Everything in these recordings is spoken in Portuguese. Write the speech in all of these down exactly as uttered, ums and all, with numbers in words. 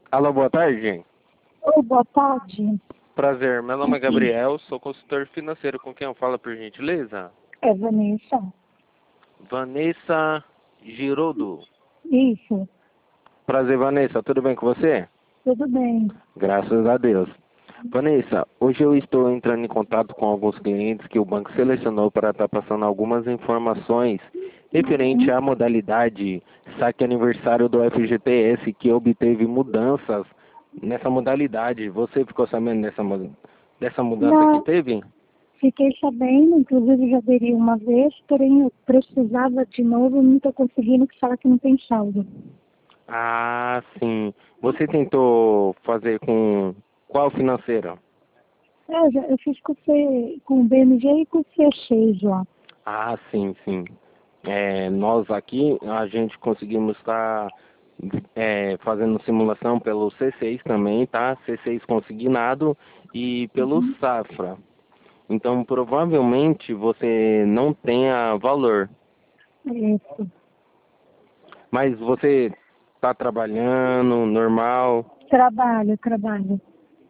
Alô, boa tarde. Oi, boa tarde. Prazer, meu nome é Gabriel, sou consultor financeiro. Com quem eu falo, por gentileza? É Vanessa? Vanessa Girodo. Isso, Prazer, Vanessa. Tudo bem com você? tudo bem. Graças a Deus. Vanessa, hoje eu estou entrando em contato com alguns clientes que o banco selecionou para estar passando algumas informações referente Uhum. à modalidade saque aniversário do F G T S que obteve mudanças nessa modalidade. Você ficou sabendo dessa, mu- dessa mudança que Não, teve? fiquei sabendo, inclusive já aderi uma vez, porém eu precisava de novo e não estou conseguindo que fala que não tem saldo. Ah, sim. Você tentou fazer com qual financeira? É, eu, já, eu fiz com, o C, com o B M G e com o C seis lá. Ah, sim, sim. É, nós aqui, a gente conseguimos estar é, fazendo simulação pelo C seis também, tá? C seis consignado e pelo Uhum. Safra. Então, provavelmente você não tenha valor. Isso. Mas você está trabalhando normal? Trabalho, trabalho.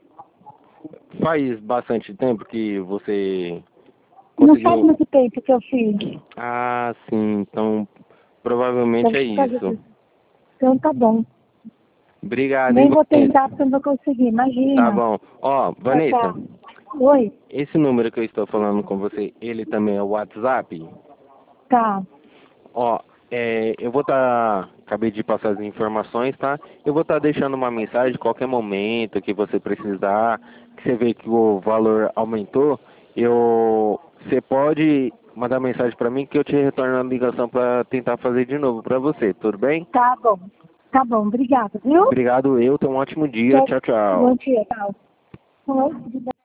Faz bastante tempo que você Não faz conseguiu. muito tempo que eu fiz. Ah, sim. Então, provavelmente Deve é ser por causa isso. disso. Então tá bom. Obrigado, hein, Nem vou tentar Vanessa. porque eu não vou conseguir, Tá imagina. bom. Ó, Tá, Vanessa, tá. Oi? esse número que eu estou falando com você, ele também é o WhatsApp? Tá. Ó, é, eu vou estar, acabei de passar as informações, tá? Eu vou estar deixando uma mensagem qualquer momento que você precisar, que você vê que o valor aumentou, eu, você pode mandar mensagem para mim que eu te retorno a ligação para tentar fazer de novo para você, tudo bem? Tá bom. Tá bom, obrigada, viu? Obrigado, eu, tenha um ótimo dia, Tchau. tchau, Bom tchau. dia, tchau. Oi, tudo bem?